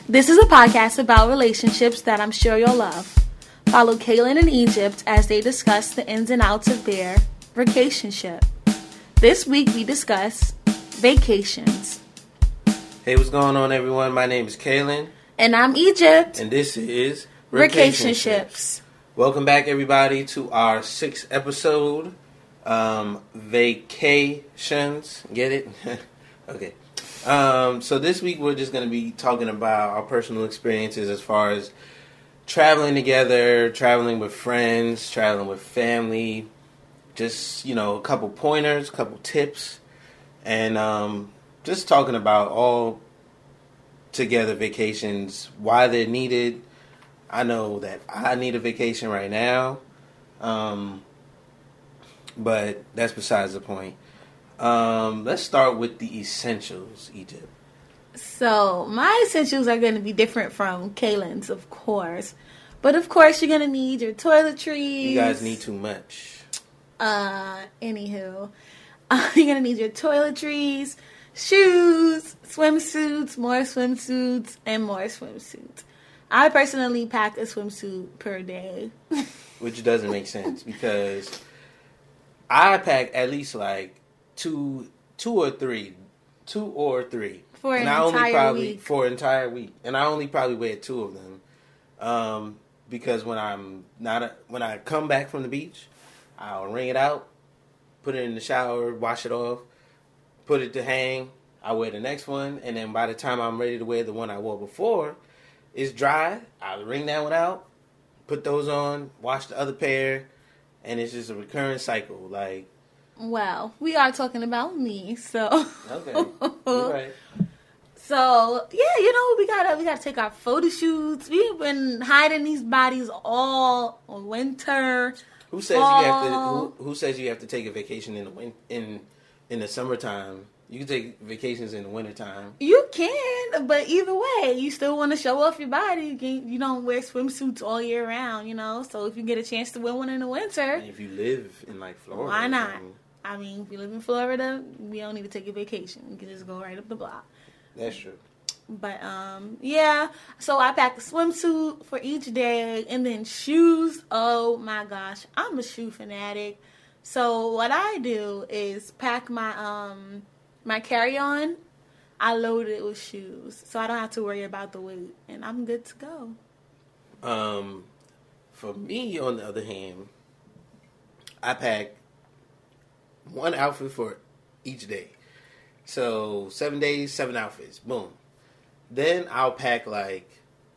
This is a podcast about relationships that I'm sure you'll love. Follow Kaylin and Egypt as they discuss the ins and outs of their vacationship. This week we discuss vacations. Hey, what's going on, everyone? My name is Kaylin. And I'm Egypt. And this is Vacationships. Welcome back, everybody, to our 6th episode, Vacations. Get it? Okay. So this week we're just going to be talking about our personal experiences as far as traveling together, traveling with friends, traveling with family, just, a couple pointers, a couple tips, and just talking about all together vacations, why they're needed. I know that I need a vacation right now, but that's besides the point. Let's start with the essentials, Egypt. So, my essentials are going to be different from Kaylin's, of course. But, of course, you're going to need your toiletries. You guys need too much. Anywho. You're going to need your toiletries, shoes, swimsuits, more swimsuits, and more swimsuits. I personally pack a swimsuit per day. Which doesn't make sense because I pack at least like two or three. For an entire week. For an entire week. And I only probably wear 2 of them. Because when I come back from the beach, I'll wring it out, put it in the shower, wash it off, put it to hang. I wear the next one, and then by the time I'm ready to wear the one I wore before, it's dry. I'll wring that one out, put those on, wash the other pair, and it's just a recurring cycle. Like, well, we are talking about me, so okay, you're right. So yeah, we gotta take our photo shoots. We've been hiding these bodies all winter. Who says fall. you have to? Who says you have to take a vacation in the summertime? You can take vacations in the wintertime. You can, but either way, you still want to show off your body. You don't wear swimsuits all year round, So if you get a chance to wear one in the winter, and if you live in like Florida, why not? I mean, if you live in Florida, we don't need to take a vacation. We can just go right up the block. That's true. But, yeah. So I pack a swimsuit for each day and then shoes. Oh, my gosh. I'm a shoe fanatic. So what I do is pack my carry-on. I load it with shoes. So I don't have to worry about the weight. And I'm good to go. For me, on the other hand, I pack one outfit for each day. So 7 days, 7 outfits. Boom. Then I'll pack like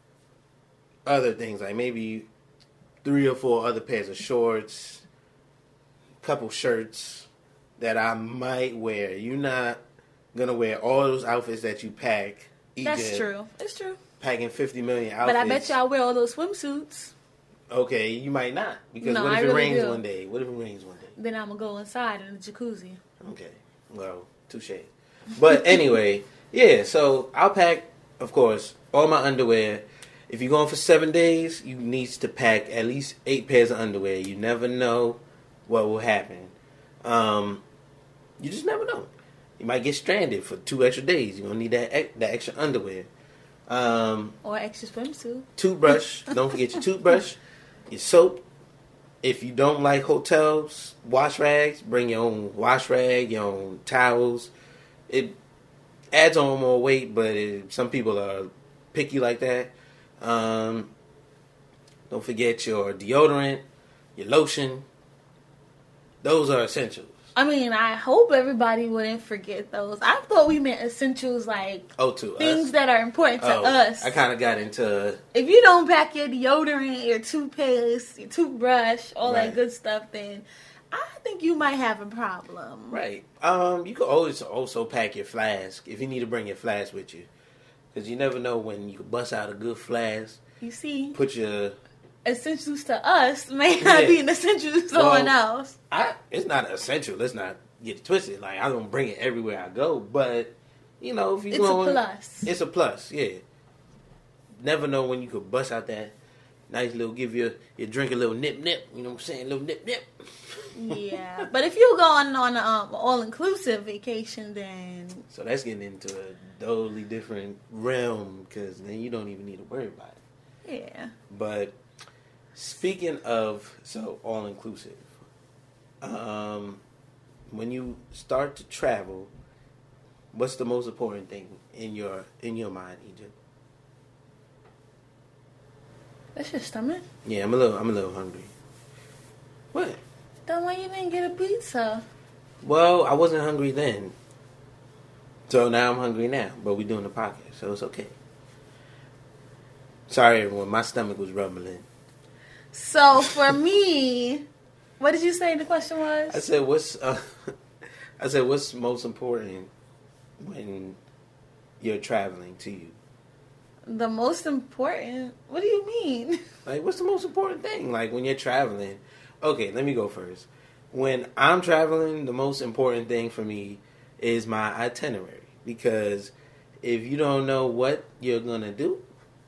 other things, like maybe 3 or 4 other pairs of shorts, couple shirts that I might wear. You're not gonna wear all those outfits that you pack. That's true. It's true. Packing 50 million outfits. But I bet y'all wear all those swimsuits. Okay, you might not. Because what if it rains one day? Then I'm gonna go inside in the jacuzzi. Okay. Well, touche. But anyway, yeah, so I'll pack, of course, all my underwear. If you're going for 7 days, you need to pack at least 8 pairs of underwear. You never know what will happen. You just never know. You might get stranded for 2 extra days. You're going to need that extra underwear. Or extra swimsuit. Toothbrush. Don't forget your toothbrush. Your soap. If you don't like hotels, wash rags, bring your own wash rag, your own towels. It adds on more weight, but some people are picky like that. Don't forget your deodorant, your lotion. Those are essentials. I mean, I hope everybody wouldn't forget those. I thought we meant essentials like things that are important to us. I kind of got into... If you don't pack your deodorant, your toothpaste, your toothbrush, all that good stuff, then I think you might have a problem. Right. You could always also pack your flask if you need to bring your flask with you. Because you never know when you can bust out a good flask. You see? Put your... essentials to us may not be an essential to someone else. It's not essential. Let's not get it twisted. Like, I don't bring it everywhere I go. But, if you're going... It's a plus. It's a plus, yeah. Never know when you could bust out that nice little, give your drink a little nip-nip. You know what I'm saying? A little nip-nip. Yeah, but if you're going on an all-inclusive vacation, then... So that's getting into a totally different realm, because then you don't even need to worry about it. Yeah. But speaking of, all-inclusive, when you start to travel, what's the most important thing in your mind, Egypt? That's your stomach? Yeah, I'm a little hungry. What? Then why you didn't get a pizza? Well, I wasn't hungry then. So now I'm hungry now, but we're doing the podcast, so it's okay. Sorry, everyone. My stomach was rumbling. So for me, what did you say the question was? I said, what's most important when you're traveling to you? The most important? What do you mean? Like, what's the most important thing? Like, when you're traveling. Okay, let me go first. When I'm traveling, the most important thing for me is my itinerary. Because if you don't know what you're going to do,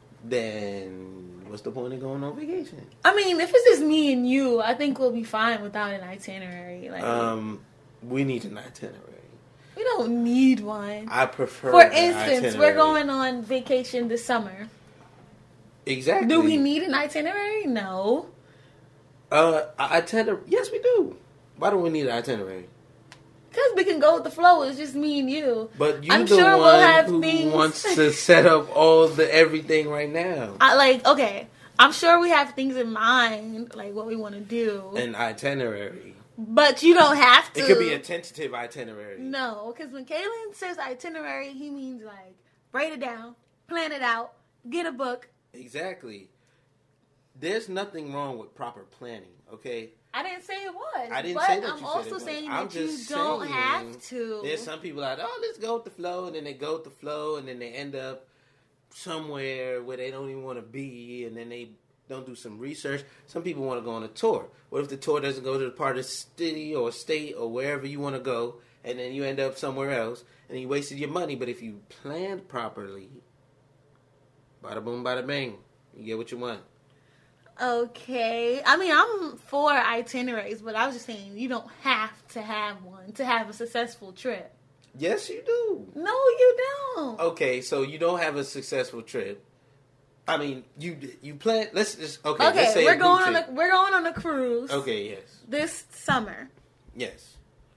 then what's the point of going on vacation? I mean, if it's just me and you, I think we'll be fine without an itinerary. Like, we need an itinerary. We don't need one. I prefer. For instance, itinerary. We're going on vacation this summer. Exactly. Do we need an itinerary? No. Itinerary? Yes, we do. Why do we need an itinerary? Because we can go with the flow. It's just me and you. But you're I'm the sure one we'll have who things... wants to set up all the everything right now. Okay. I'm sure we have things in mind, like what we want to do. An itinerary. But you don't have to. It could be a tentative itinerary. No, because when Kaylin says itinerary, he means like write it down, plan it out, get a book. Exactly. There's nothing wrong with proper planning, okay? I didn't say it was. I didn't but say that I'm you also said it was. saying I'm that you just don't saying have to. There's some people out, let's go with the flow, and then they go with the flow, and then they end up somewhere where they don't even want to be, and then they don't do some research. Some people want to go on a tour. What if the tour doesn't go to the part of the city or state or wherever you want to go, and then you end up somewhere else, and you wasted your money? But if you planned properly, bada boom, bada bang, you get what you want. Okay. I mean, I'm for itineraries, but I was just saying you don't have to have one to have a successful trip. Yes, you do. No, you don't. Okay, so you don't have a successful trip. I mean, you plan. Let's just Okay, let's say we're going on a cruise. Okay, yes. This summer. Yes.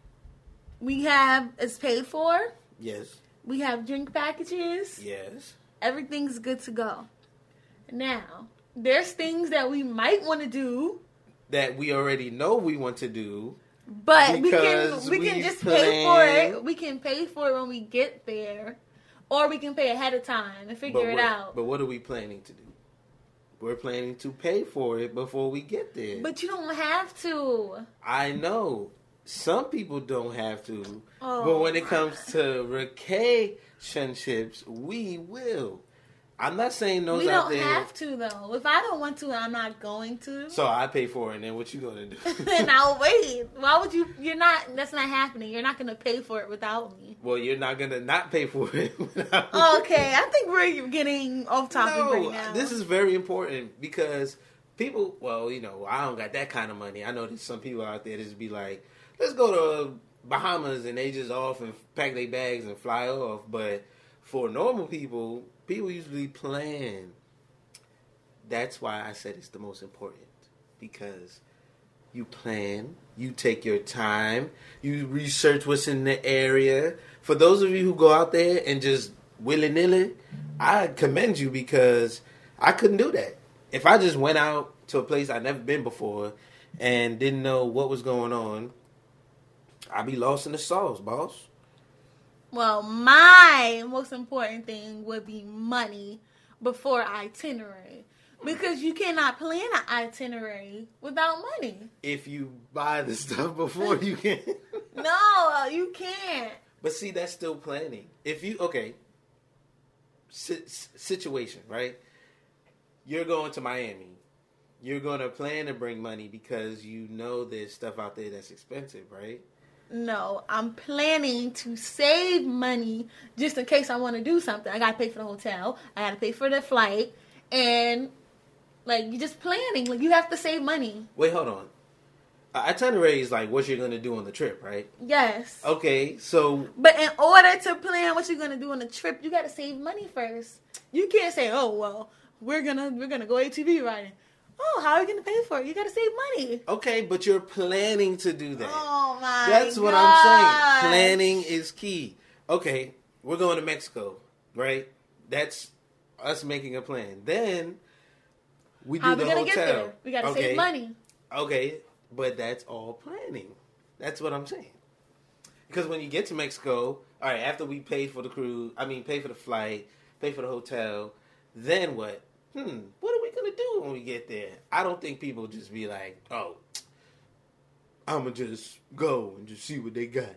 It's paid for. Yes. We have drink packages. Yes. Everything's good to go. Now, there's things that we might want to do that we already know we want to do. But we can just pay for it. We can pay for it when we get there. Or we can pay ahead of time and figure it out. But what are we planning to do? We're planning to pay for it before we get there. But you don't have to. I know. Some people don't have to. Oh. But when it comes to relationships, we will. I'm not saying those out there. We don't have to, though. If I don't want to, I'm not going to. So I pay for it, and then what you going to do? And I'll wait. Why would you? That's not happening. You're not going to pay for it without me. Well, you're not going to not pay for it without me. Okay, I think we're getting off topic right now. This is very important because people, I don't got that kind of money. I know there's some people out there that just be like, let's go to Bahamas, and they just off and pack their bags and fly off. But for normal people usually plan. That's why I said it's the most important. Because you plan, you take your time, you research what's in the area. For those of you who go out there and just willy-nilly, I commend you because I couldn't do that. If I just went out to a place I'd never been before and didn't know what was going on, I'd be lost in the sauce, boss. Well, my most important thing would be money before itinerary. Because you cannot plan an itinerary without money. If you buy the stuff before you can. No, you can't. But see, that's still planning. If you, situation, right? You're going to Miami. You're going to plan to bring money because you know there's stuff out there that's expensive, right? No, I'm planning to save money just in case I want to do something. I got to pay for the hotel. I got to pay for the flight. And, you're just planning. You have to save money. Wait, hold on. itinerary is like what you're going to do on the trip, right? Yes. Okay, so... But in order to plan what you're going to do on the trip, you got to save money first. You can't say, oh, well, we're gonna go ATV riding. Oh, how are you going to pay for it? You got to save money. Okay, but you're planning to do that. Oh, my That's what I'm saying. Planning is key. Okay, we're going to Mexico, right? That's us making a plan. Then we do the hotel. How are we going to get there? We got to save money. Okay, but that's all planning. That's what I'm saying. Because when you get to Mexico, all right, after we pay for the pay for the flight, pay for the hotel, then what? What are we going to do when we get there? I don't think people just be like, oh, I'm going to just go and just see what they got.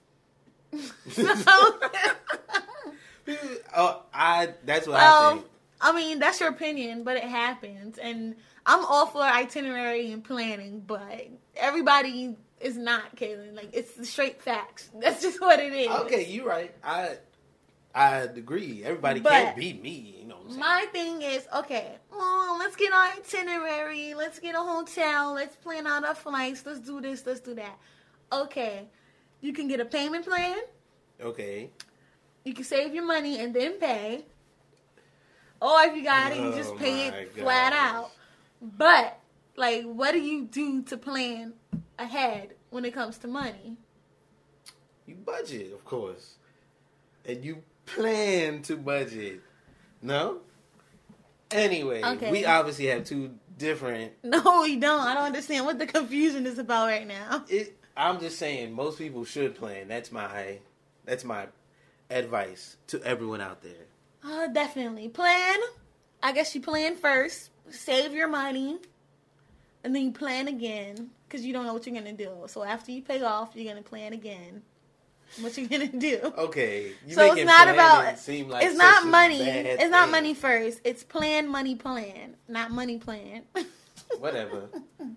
That's what I think. I mean, that's your opinion, but it happens. And I'm all for itinerary and planning, but everybody is not, Kaylin. Like, it's the straight facts. That's just what it is. Okay, you're right. I agree. Everybody can't be me. You know what I'm saying? My thing is, okay, let's get our itinerary. Let's get a hotel. Let's plan out our flights. Let's do this. Let's do that. Okay. You can get a payment plan. Okay. You can save your money and then pay. Or if you got it, you just pay it flat out. But, like, what do you do to plan ahead when it comes to money? You budget, of course. And you plan to budget. No? Anyway, we obviously have two different... No, we don't. I don't understand what the confusion is about right now. I'm just saying, most people should plan. That's my advice to everyone out there. Definitely. Plan. I guess you plan first. Save your money. And then you plan again. Because you don't know what you're going to do. So after you pay off, you're going to plan again. What you're going to do. Okay. So it's not about... It's not money. It's not money first. It's plan, money, plan. Not money, plan. Whatever.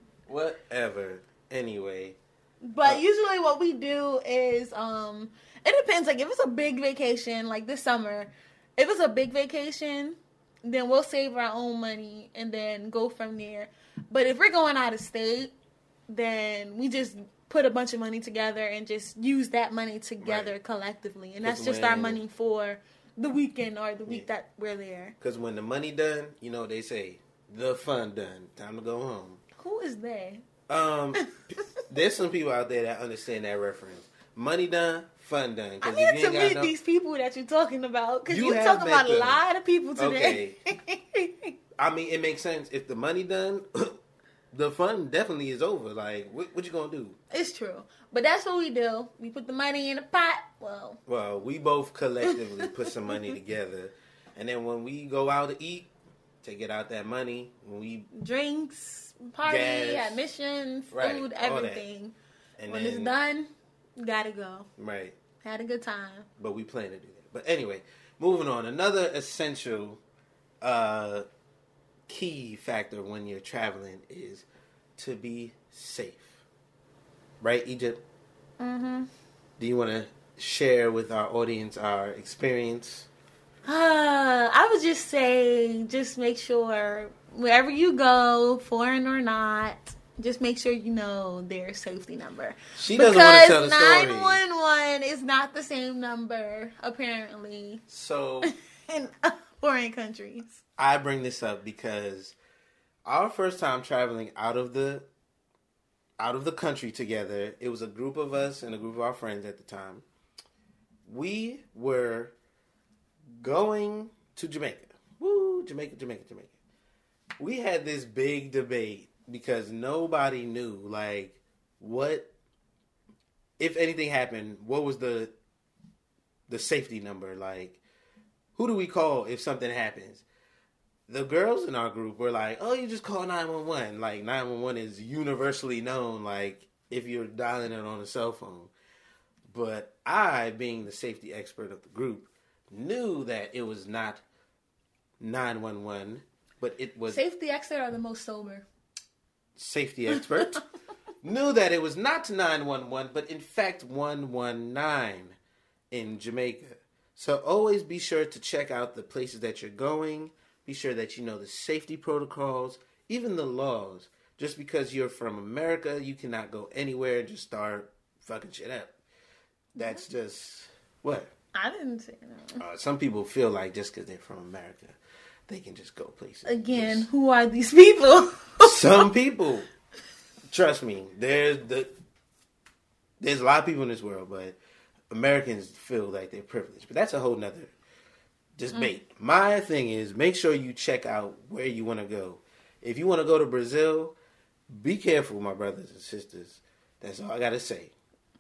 Anyway. But usually what we do is... it depends. Like, if it's a big vacation, like this summer... If it's a big vacation, then we'll save our own money and then go from there. But if we're going out of state, then we just put a bunch of money together and just use that money together collectively. And that's just our money for the weekend or the week that we're there. Because when the money done, you know what they say, the fun done. Time to go home. Who is they? There's some people out there that understand that reference. Money done, fun done. I need to meet these people that you're talking about. Because you're talking about a lot of people today. Okay. I mean, it makes sense. If the money done, the fun definitely is over. Like, what you gonna do? It's true. But that's what we do. We put the money in a pot. Well, we both collectively put some money together. And then when we go out to eat, take it out that money. When we drinks, party, admission, food, everything. And when it's done... Gotta go. Right. Had a good time. But we plan to do that. But anyway, moving on. Another essential key factor when you're traveling is to be safe. Right, Egypt? Mm-hmm. Do you want to share with our audience our experience? I would just say, just make sure wherever you go, foreign or not, just make sure you know their safety number. She doesn't want to tell the story. 911 is not the same number, apparently. So, in foreign countries. I bring this up because our first time traveling out of the country together, it was a group of us and a group of our friends at the time. We were going to Jamaica. Woo, Jamaica. We had this big debate. Because nobody knew, like, what, if anything happened, what was the safety number? Like, who do we call if something happens? The girls in our group were like, oh, you just call 911. Like, 911 is universally known, like, if you're dialing it on a cell phone. But I, being the safety expert of the group, knew that it was not 911, but it was... Safety expert are the most sober. Safety expert knew that it was not 911, but in fact 119 in Jamaica. So always be sure to check out the places that you're going. Be sure that you know the safety protocols, even the laws. just because you're from America, you cannot go anywhere and just start fucking shit up. That's just what I didn't say that. Some people feel like just because they're from America, they can just go places. Again, who are these people? Some people. Trust me, there's a lot of people in this world, but Americans feel like they're privileged. But that's a whole nother debate. My thing is, make sure you check out where you want to go. If you want to go to Brazil, be careful, my brothers and sisters. That's all I got to say.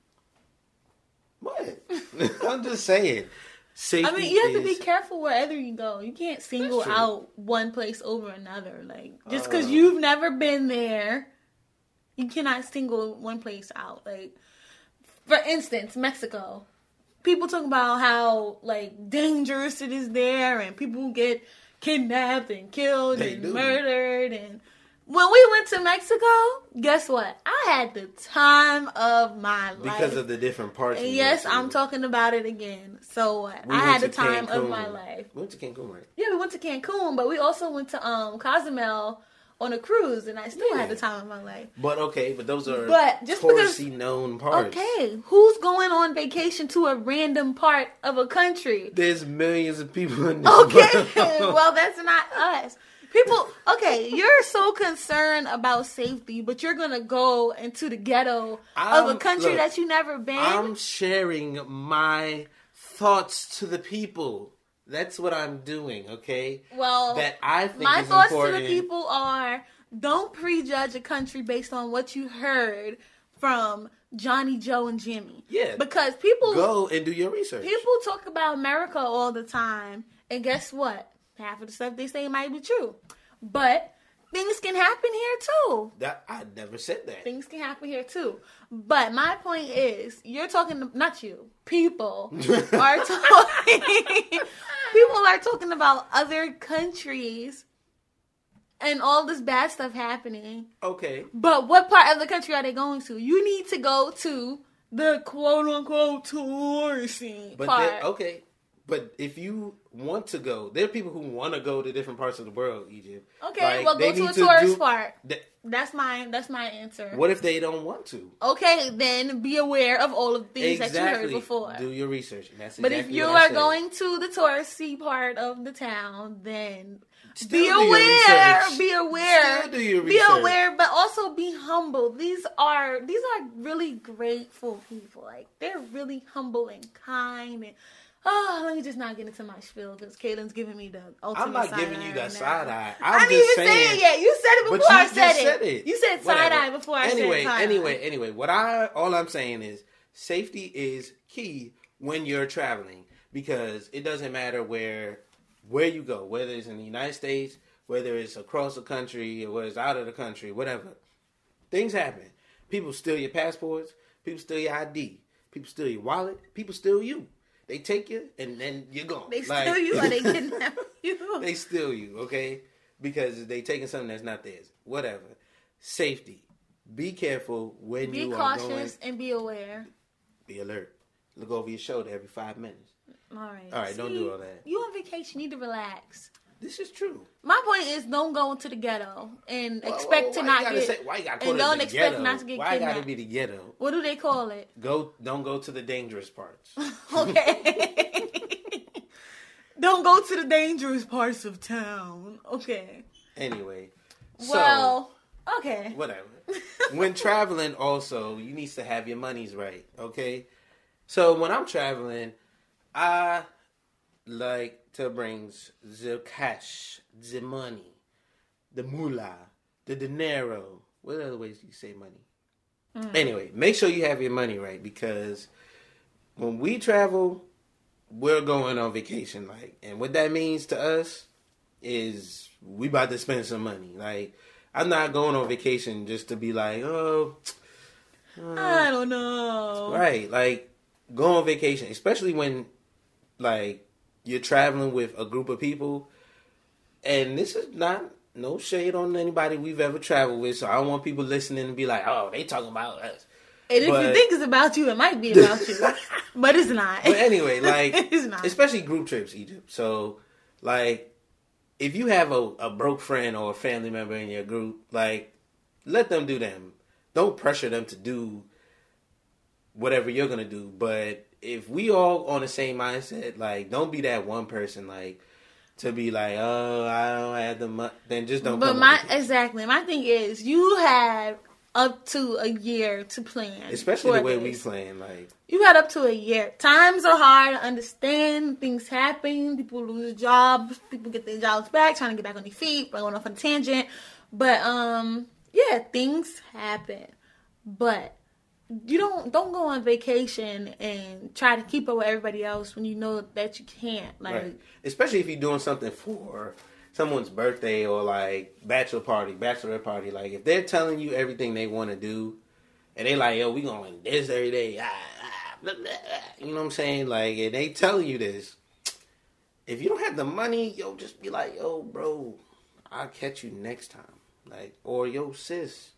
What? I'm just saying. Safety I mean, you have to be careful wherever you go. You can't single true. out one place over another. Like, just because you've never been there, you cannot single one place out. Like, for instance, Mexico. People talk about how, like, dangerous it is there, and people get kidnapped and killed murdered. And when we went to Mexico, guess what? I had the time of my life. Because of the different parts. And yes, I'm talking about it again. So what? I had the time of my life. We went to Cancun, right? Yeah, we went to Cancun, but we also went to Cozumel on a cruise, and I still had the time of my life. But those are just touristy known parts. Okay, who's going on vacation to a random part of a country? There's millions of people in this Okay, world. well, that's not us. People, okay, you're so concerned about safety, but you're going to go into the ghetto of a country that you never been? I'm sharing my thoughts to the people. That's what I'm doing, okay? Well, that I think my is thoughts important. to the people are, don't prejudge a country based on what you heard from Johnny, Joe, and Jimmy. Yeah. Because people... Go and do your research. People talk about America all the time, and guess what? Half of the stuff they say might be true. But things can happen here, too. I never said that. Things can happen here, too. But my point is, you're talking... Not you. People are talking... People are talking about other countries and all this bad stuff happening. Okay. But what part of the country are they going to? You need to go to the quote-unquote touristy part. Okay. But if you want to go, there are people who want to go to different parts of the world, Egypt. Okay, well, go to a tourist part. That's my answer. What if they don't want to? Okay, then be aware of all of the things that you heard before. Do your research. And that's but exactly if you what I are said. going to the touristy part of the town, then Still be do your aware. research. Be aware. Still do your be research. aware, but also be humble. These are really grateful people. Like, they're really humble and kind and... Oh, let me just not get into my spiel because Kaylin's giving me the ultimate I'm not side giving you that side eye. I didn't even say it yet. You said it before I said it. You said side eye before I said side eye. Anyway, all I'm saying is safety is key when you're traveling because it doesn't matter where you go, whether it's in the United States, whether it's across the country, or whether it's out of the country, whatever. Things happen. People steal your passports. People steal your ID. People steal your wallet. People steal you. They take you, and then you're gone. They steal you or they kidnap you? They steal you, okay? Because they taking something that's not theirs. Whatever. Safety. Be careful when you are going. Be cautious and be aware. Be alert. Look over your shoulder every 5 minutes. All right. All right, don't do all that. You on vacation, you need to relax. This is true. My point is, don't go into the ghetto and expect to not get... Why you gotta and don't expect not to get kidnapped? Why kidnapped. gotta be the ghetto? What do they call it? Don't go to the dangerous parts. Okay. Don't go to the dangerous parts of town. Okay. Anyway. Well, okay. Whatever. When traveling also, you need to have your monies right, okay? So when I'm traveling, I like to bring the cash, the money, the moolah, the dinero. What other ways do you say money? Anyway, make sure you have your money right because when we travel, we're going on vacation. And what that means to us is we about to spend some money. Like, I'm not going on vacation just to be like, I don't know. Right. Like, go on vacation, especially when, like, you're traveling with a group of people. And this is not no shade on anybody we've ever traveled with. So I don't want people listening to be like, oh, they talking about us. And if you think it's about you, it might be about you. But it's not. But anyway, like, it's not. Especially group trips, Egypt. So, like, if you have a broke friend or a family member in your group, like, let them do them. Don't pressure them to do whatever you're gonna do. But if we all on the same mindset, like, don't be that one person, like, to be like, oh, I don't have the money. Then just don't. But exactly, my thing is, you have up to a year to plan. Especially the way we plan, like, you had up to a year. Times are hard to understand. Things happen. People lose jobs. People get their jobs back, trying to get back on their feet. Going off on a tangent. But yeah, things happen. But you don't go on vacation and try to keep up with everybody else when you know that you can't. Like, right. Especially if you're doing something for someone's birthday or like bachelorette party. Like, if they're telling you everything they want to do, and they like, yo, we going this every day, blah, blah, blah. You know what I'm saying? Like, and they telling you this. If you don't have the money, yo, just be like, yo, bro, I'll catch you next time. Like, or yo, sis,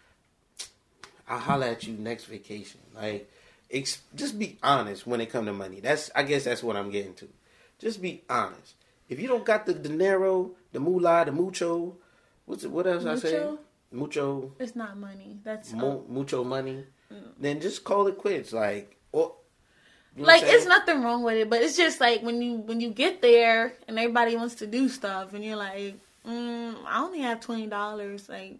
I'll holler at you next vacation. Like, just be honest when it come to money. I guess that's what I'm getting to. Just be honest. If you don't got the dinero, the moolah, the mucho, what else I say? Mucho. It's not money. That's mucho money. Then just call it quits. Like, or like, it's nothing wrong with it, but it's just like when you get there and everybody wants to do stuff, and you're like, I only have $20. Like,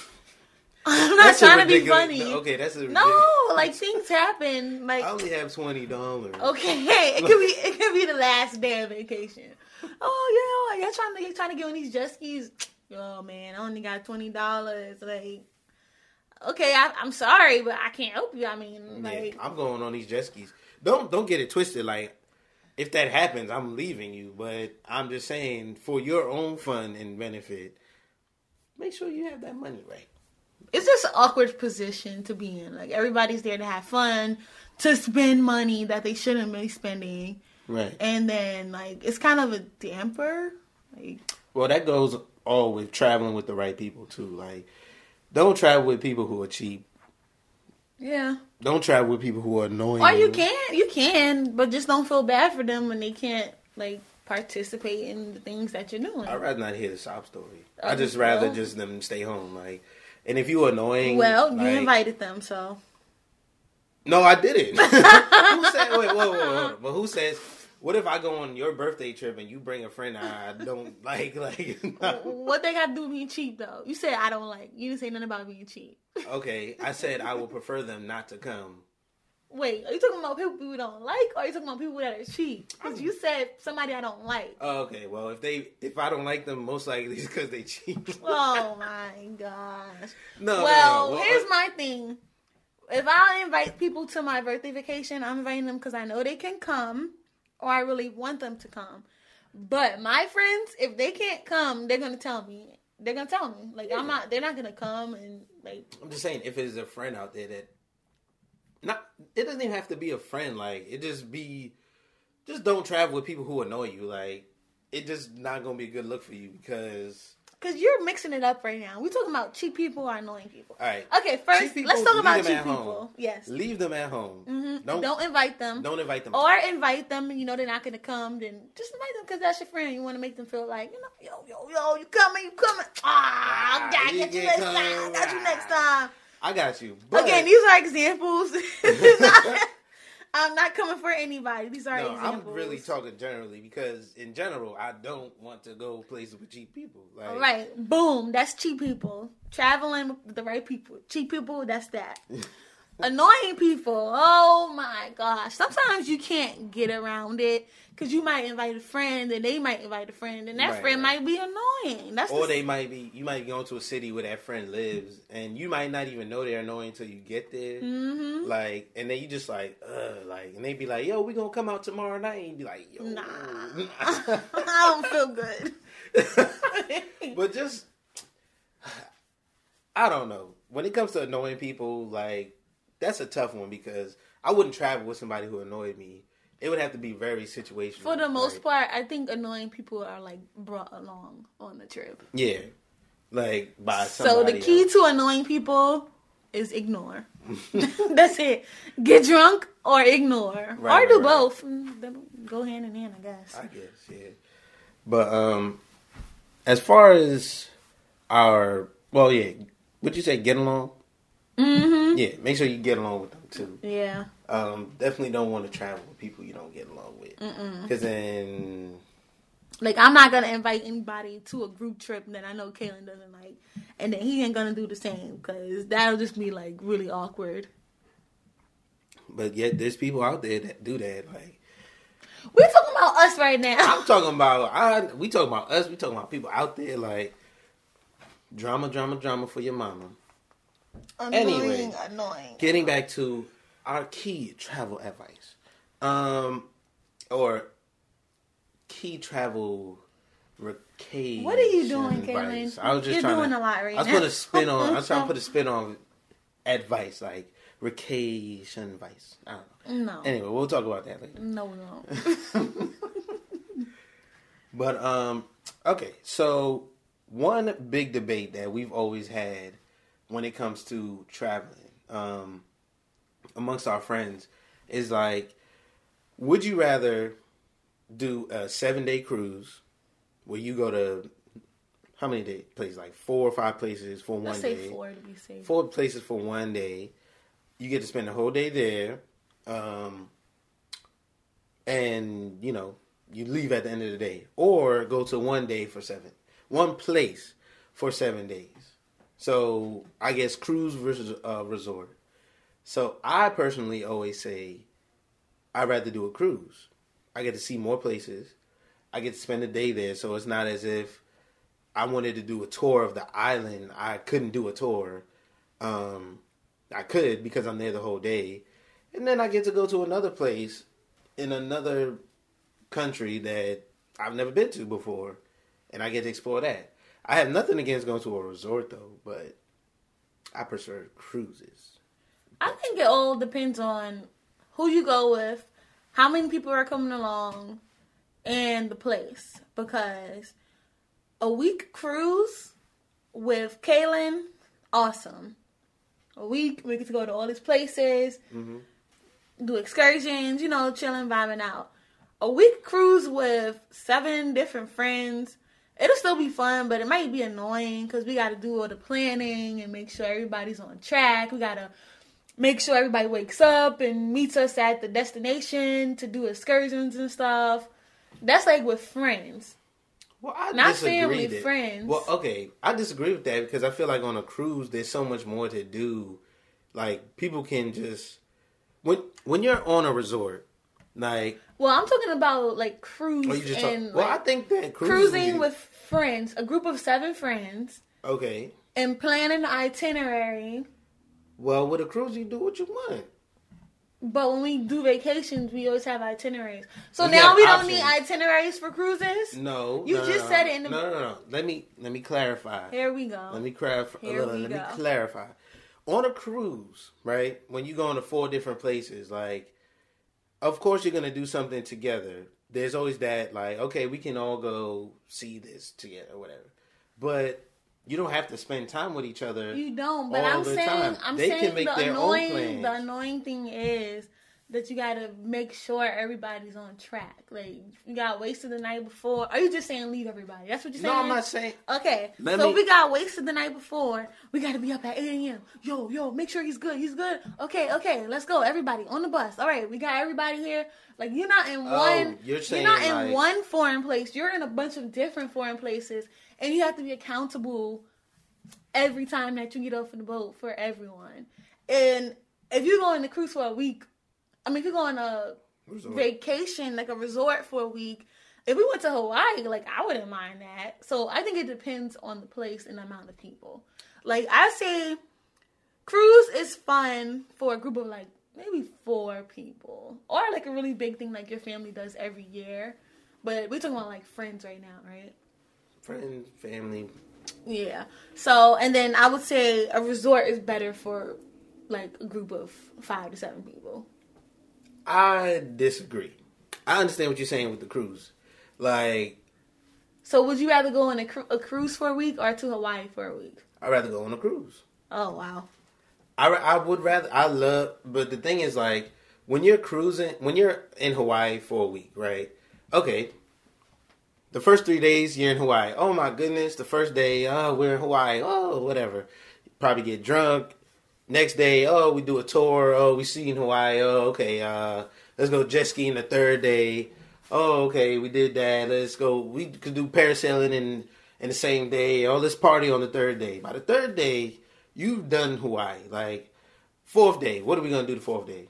I'm not trying to be funny. Okay, that's like, things happen. Like, I only have $20. Okay, it could be the last day of vacation. Oh yeah, you're trying to get on these jet skis. Oh man, I only got $20. Like, okay, I'm sorry, but I can't help you. I mean, like, I'm going on these jet skis. Don't get it twisted. Like, if that happens, I'm leaving you. But I'm just saying, for your own fun and benefit, make sure you have that money right. It's just an awkward position to be in. Like, everybody's there to have fun, to spend money that they shouldn't be spending. Right. And then, like, it's kind of a damper. Like, well, that goes all with traveling with the right people, too. Like, don't travel with people who are cheap. Yeah. Don't travel with people who are annoying. Or you can, but just don't feel bad for them when they can't, like, participate in the things that you're doing. I'd rather not hear the sob story. I'd just rather just them stay home. Like, and if you're annoying... Well, you invited them, so... No, I didn't. Who said... Wait, whoa. But who says... What if I go on your birthday trip and you bring a friend I don't like? No. What they got to do with being cheap, though? You said I don't like. You didn't say nothing about being cheap. Okay, I said I would prefer them not to come. Wait, are you talking about people we don't like, or are you talking about people that are cheap? Because you said somebody I don't like. Oh, okay. Well, if I don't like them, most likely it's because they cheap. Oh my gosh. No. Here's my thing. If I invite people to my birthday vacation, I'm inviting them because I know they can come, or I really want them to come. But my friends, if they can't come, they're gonna tell me. They're gonna tell me. Like, yeah. They're not gonna come, and like. I'm just saying, if there's a friend out there that. It doesn't even have to be a friend. Like, just don't travel with people who annoy you. Like, it just not gonna be a good look for you because you're mixing it up right now. We're talking about cheap people or annoying people. All right. Okay, first let's talk about cheap people. Yes. Leave them at home. Mm-hmm. Don't invite them. Don't invite them. Or invite them, and you know they're not gonna come. Then just invite them because that's your friend. You want to make them feel like, yo, you coming? Ah, I got you next time. Got you next time. I got you. But again, these are examples. I'm not coming for anybody. These are examples. I'm really talking generally because, in general, I don't want to go places with cheap people. Like, all right. Boom. That's cheap people. Traveling with the right people. Cheap people, that's that. Annoying people. Oh, my gosh. Sometimes you can't get around it because you might invite a friend and they might invite a friend and that friend might be annoying. You might go to a city where that friend lives and you might not even know they're annoying until you get there. Mm-hmm. Like, and then you just like, and they be like, yo, we gonna come out tomorrow night. And you be like, yo. Nah. I don't feel good. But just, I don't know. When it comes to annoying people, like, that's a tough one because I wouldn't travel with somebody who annoyed me. It would have to be very situational. For the most part, I think annoying people are like brought along on the trip. Yeah. Like by somebody So the key to annoying people is ignore. That's it. Get drunk or ignore. Or do both. Go hand in hand, I guess. Yeah. But as far as would you say get along? Mm-hmm. Yeah, make sure you get along with them too. Yeah. Definitely don't want to travel with people you don't get along with. Because then... Like, I'm not going to invite anybody to a group trip that I know Kaylin doesn't like. And then he ain't going to do the same. Because that'll just be, like, really awkward. But yet, there's people out there that do that. Like, we're talking about us right now. I'm talking about... we talking about us. We talking about people out there, like... Drama for your mama. Anyway, getting back to our key travel advice. Or... key travel vacation. What are you doing, Kaylin? I was just doing a lot right now. I was trying to put a spin on advice, like vacation advice. I don't know. No. Anyway, we'll talk about that later. No. But okay. So one big debate that we've always had when it comes to traveling, amongst our friends, is like, would you rather do a 7-day cruise where you go to how many places? Like 4 or 5 places for one day. Let's say 4 to be safe. 4 places for one day. You get to spend the whole day there, and you leave at the end of the day, or go to one place for 7 days. So I guess cruise versus resort. So I personally always say I'd rather do a cruise. I get to see more places. I get to spend a day there, so it's not as if I wanted to do a tour of the island. I couldn't do a tour. I could because I'm there the whole day. And then I get to go to another place in another country that I've never been to before, and I get to explore that. I have nothing against going to a resort, though, but I prefer cruises. I think it all depends on who you go with, how many people are coming along, and the place. Because a week cruise with Kaylin, awesome. A week, we get to go to all these places, do excursions, chilling, vibing out. A week cruise with 7 different friends, it'll still be fun, but it might be annoying because we got to do all the planning and make sure everybody's on track. We got to make sure everybody wakes up and meets us at the destination to do excursions and stuff. That's like with friends. Well, I not disagree family, friends. Well, okay, I disagree with that because I feel like on a cruise there's so much more to do. Like people can just when you're on a resort, like. Well, I'm talking about like cruise and I think that cruising with friends, a group of 7 friends. Okay. And planning an itinerary. Well, with a cruise, you do what you want. But when we do vacations, we always have itineraries. So now we don't need itineraries for cruises? No. You just said it in the... No. Let me clarify. Here we go. Let me clarify. On a cruise, right, when you go to 4 different places, like, of course you're going to do something together. There's always that, like, okay, we can all go see this together or whatever. But... you don't have to spend time with each other. You don't, but I'm saying the annoying thing is that you gotta make sure everybody's on track. Like you got wasted the night before. Are you just saying leave everybody? That's what you're saying? No, I'm not saying. Okay, we got wasted the night before. We gotta be up at 8 a.m. Yo, make sure he's good. He's good. Okay, let's go. Everybody on the bus. All right, we got everybody here. Like you're not in one. You're not in one foreign place. You're in a bunch of different foreign places. And you have to be accountable every time that you get off in the boat for everyone. And if you go on a cruise for a week, if you go on a vacation, like a resort for a week, if we went to Hawaii, like I wouldn't mind that. So I think it depends on the place and the amount of people. Like I say, cruise is fun for a group of like maybe 4 people. Or like a really big thing like your family does every year. But we're talking about like friends right now, right? Friends, family. Yeah. So, and then I would say a resort is better for like a group of 5 to 7 people. I disagree. I understand what you're saying with the cruise. Like. So would you rather go on a cruise for a week or to Hawaii for a week? I'd rather go on a cruise. Oh, wow. I would rather, but the thing is like, when you're cruising, when you're in Hawaii for a week, right? Okay. The first 3 days you're in Hawaii. Oh my goodness. The first day, we're in Hawaii. Oh, whatever. probably get drunk. Next day, we do a tour. Oh, we see in Hawaii. Oh, okay. Let's go jet skiing the third day. Oh, okay, we did that. Let's go. We could do parasailing in the same day. Oh, let's party on the third day. By the third day, you've done Hawaii. Like, fourth day, what are we going to do the fourth day?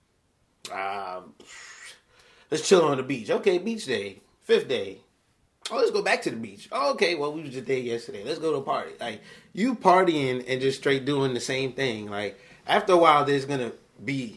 Let's chill on the beach. Okay, beach day. Fifth day. Oh, let's go back to the beach. Oh, okay, well, we was just there yesterday. Let's go to a party. Like, you partying and just straight doing the same thing. Like, after a while, there's gonna be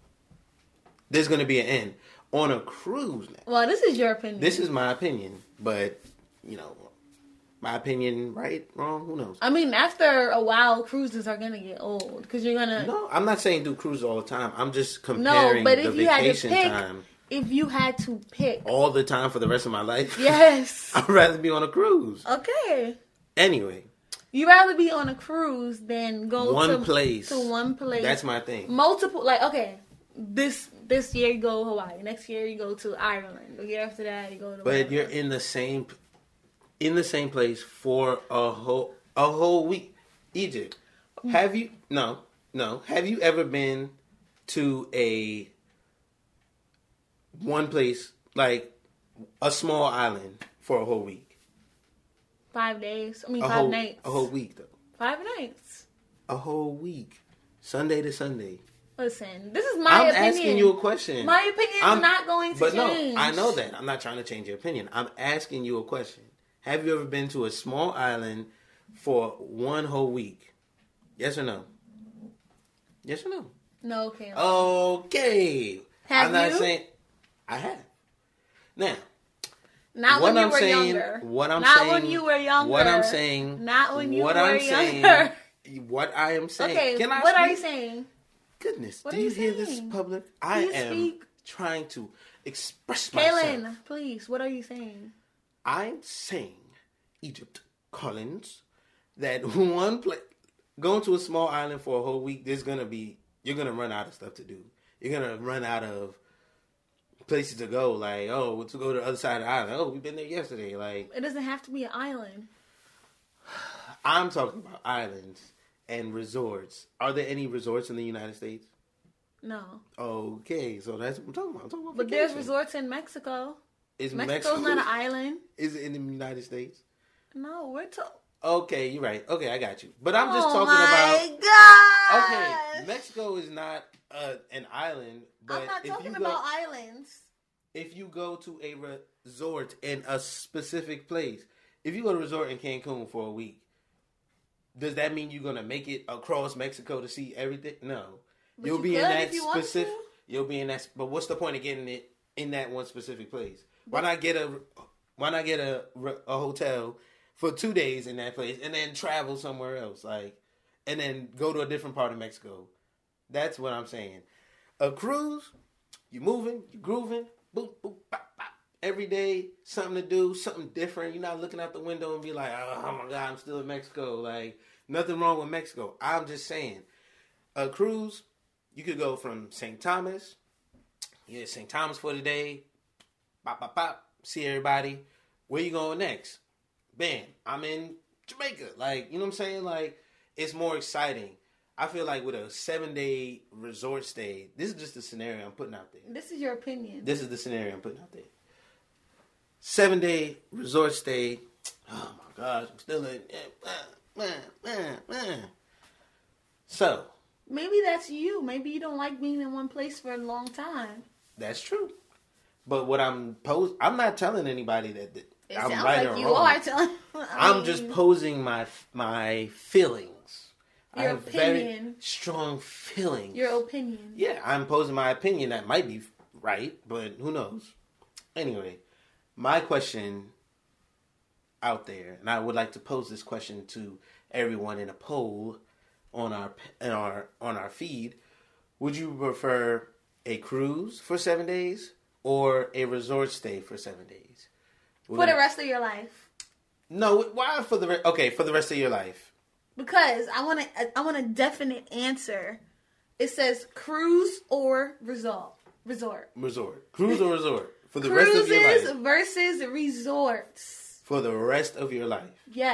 an end. On a cruise now. Well, this is your opinion. This is my opinion. But, my opinion, right, wrong, who knows? I mean, after a while, cruises are going to get old. Because you're going to... No, I'm not saying do cruises all the time. I'm just comparing the vacation time. If you had to pick... all the time for the rest of my life? Yes. I'd rather be on a cruise. Okay. Anyway. You'd rather be on a cruise than go to one place. That's my thing. Multiple, like, okay, this year you go to Hawaii. Next year you go to Ireland. The year after that you go to... But you're in the same place for a whole week. Egypt. Have you... No. Have you ever been to one place, like a small island, for a whole week? 5 days. 5 nights. A whole week, though. 5 nights. A whole week. Sunday to Sunday. Listen, this is my opinion. I'm asking you a question. My opinion is not going to change. But no, I know that. I'm not trying to change your opinion. I'm asking you a question. Have you ever been to a small island for one whole week? Yes or no? Yes or no? No, okay. Okay. I'm not saying... I have. Now, not when you were younger. Not when you were younger. What I'm saying. Not when you were younger. What I am saying. Okay, what are you saying? Goodness, do you hear this, public? I am trying to express myself. Kaylin, please, what are you saying? I'm saying, Egypt Collins, that going to a small island for a whole week, you're going to run out of stuff to do. You're going to run out of places to go, like, to go to the other side of the island. Oh, we've been there yesterday. Like, it doesn't have to be an island. I'm talking about islands and resorts. Are there any resorts in the United States? No. Okay, so that's what I'm talking about. But vacation. There's resorts in Mexico. Mexico's not an island. Is it in the United States? No, we're Okay, you're right. Okay, I got you. But I'm just talking about... Oh my God! Okay, Mexico is not an island. But I'm not talking about islands. If you go to a resort in a specific place, if you go to a resort in Cancun for a week, does that mean you're gonna make it across Mexico to see everything? No, but you'll be in that specific. You'll be in that. But what's the point of getting it in that one specific place? Why not get a hotel for 2 days in that place and then travel somewhere else, and then go to a different part of Mexico? That's what I'm saying. A cruise, you moving, you grooving, boop, boop, bop, bop. Every day, something to do, something different. You're not looking out the window and be like, oh my God, I'm still in Mexico. Like, nothing wrong with Mexico. I'm just saying, a cruise, you could go from St. Thomas, St. Thomas for the day, bop, bop, bop, see everybody. Where you going next? Bam, I'm in Jamaica. Like, you know what I'm saying? Like, it's more exciting. I feel like with a 7-day resort stay, this is just the scenario I'm putting out there. This is your opinion. This is the scenario I'm putting out there. 7-day resort stay. Oh my gosh, I'm still in. So. Maybe that's you. Maybe you don't like being in one place for a long time. That's true. But what I'm not telling anybody that I'm right like or you wrong. Are telling. I'm just posing my feelings. Your I have opinion. Very strong feelings. Your opinion. Yeah, I'm posing my opinion that might be right, but who knows? Anyway, my question out there, and I would like to pose this question to everyone in a poll on our feed. Would you prefer a cruise for 7 days or a resort stay for 7 days? For the rest of your life. No, why for the rest of your life? Because I want a definite answer. It says cruise or resort. Cruise or resort. For the rest of your life. Cruises versus resorts. For the rest of your life. Yes.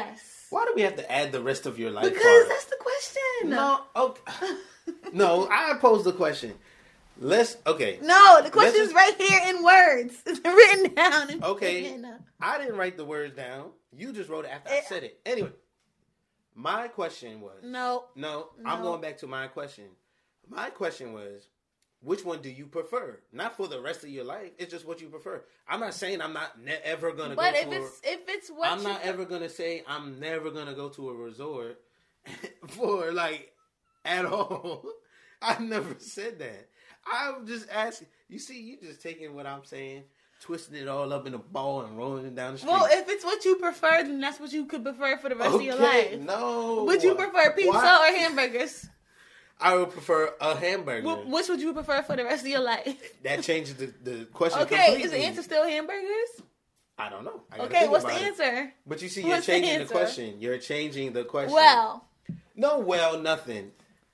Why do we have to add the rest of your life? Because that's the question. No, okay. No, I posed the question. Okay. No, the question's right here in words. It's written down. Okay. I didn't write the words down. You just wrote it after I said it. Anyway, my question was... No, I'm going back to my question. My question was, which one do you prefer? Not for the rest of your life. It's just what you prefer. I'm not saying I'm not ever going to go to if it's what I'm not ever going to say I'm never going to go to a resort for, like, at all. I never said that. I'm just asking. You see, you just taking what I'm saying, twisting it all up in a ball and rolling it down the street. Well, if it's what you prefer, then that's what you could prefer for the rest of your life. No. Would you prefer pizza or hamburgers? I would prefer a hamburger. Which would you prefer for the rest of your life? That changes the question completely. Is the answer still hamburgers? I don't know. Okay, what's the answer? But you see, you're changing the question. You're changing the question. Nothing.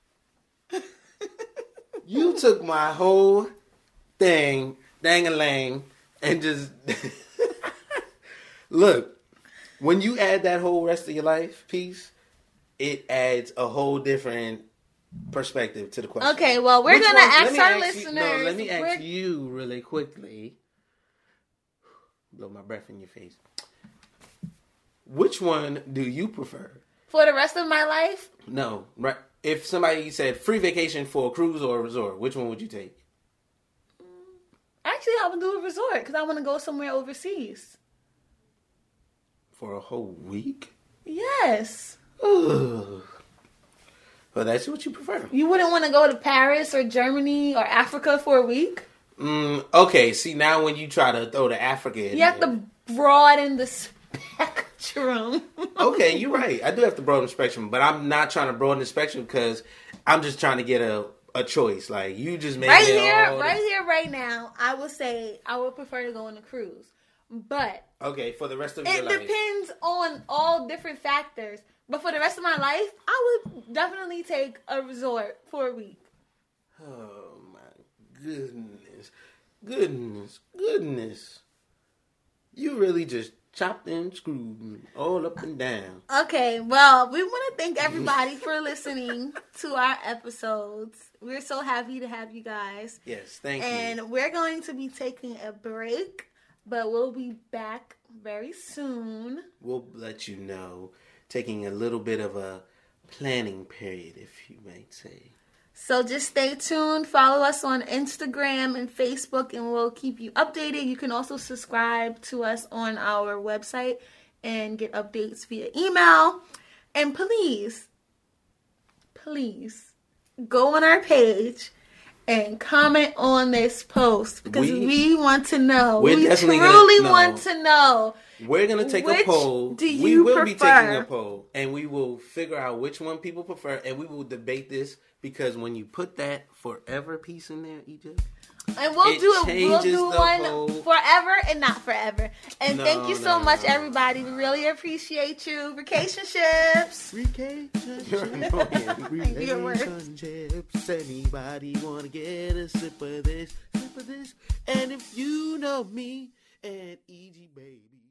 You took my whole thing, dang-a-lang, and just... Look, when you add that whole rest of your life piece, it adds a whole different perspective to the question. Okay, well, we're going to ask our listeners... let me ask you really quickly. Blow my breath in your face. Which one do you prefer? For the rest of my life? No, right. If somebody said free vacation for a cruise or a resort, which one would you take? Actually, I would do a resort because I want to go somewhere overseas. For a whole week? Yes. Well, that's what you prefer. You wouldn't want to go to Paris or Germany or Africa for a week? Okay, see, now when you try to throw the Africa in you have to broaden the spectrum. Okay, you're right. I do have to broaden the spectrum, but I'm not trying to broaden the spectrum because I'm just trying to get a choice. Like, you just made right now, I would say I would prefer to go on a cruise. But... Okay, for the rest of your life. It depends on all different factors. But for the rest of my life, I would definitely take a resort for a week. Oh, my goodness. You really just chopped and screwed all up and down. Okay, well, we want to thank everybody for listening to our episodes. We're so happy to have you guys. Yes, thank you. And we're going to be taking a break, but we'll be back very soon. We'll let you know, taking a little bit of a planning period, if you might say. So just stay tuned. Follow us on Instagram and Facebook, and we'll keep you updated. You can also subscribe to us on our website and get updates via email. And please go on our page and comment on this post because we want to know. We truly want to know. We're going to take a poll. We will be taking a poll, and we will figure out which one people prefer, and we will debate this because when you put that forever piece in there, EJ, and we'll do one forever and not forever. And thank you so much, everybody. We really appreciate you. Relationships. Anybody want to get a sip of this? And if you know me and EG, baby.